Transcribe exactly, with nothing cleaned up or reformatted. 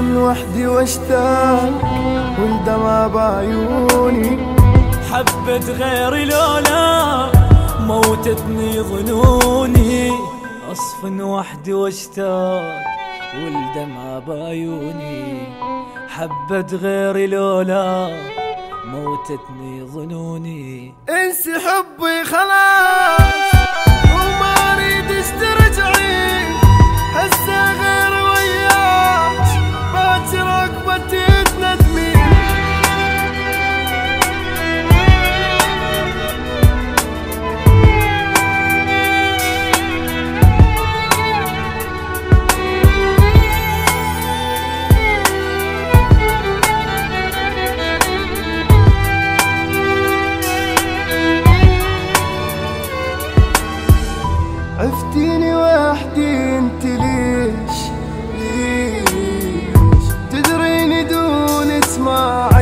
من وحدي واشتاق والدمع بعيوني. حبت غيري لولا موتتني ظنوني. أصفن وحدي واشتاق والدمع بعيوني. حبت غيري لولا موتتني ظنوني. انسي حبي خلاص وما اريدش ترجعي. هسه غير وياك باكر عقبتي تندمي. عفتيني وحدي انت ليش ليش تدريني دون اسمع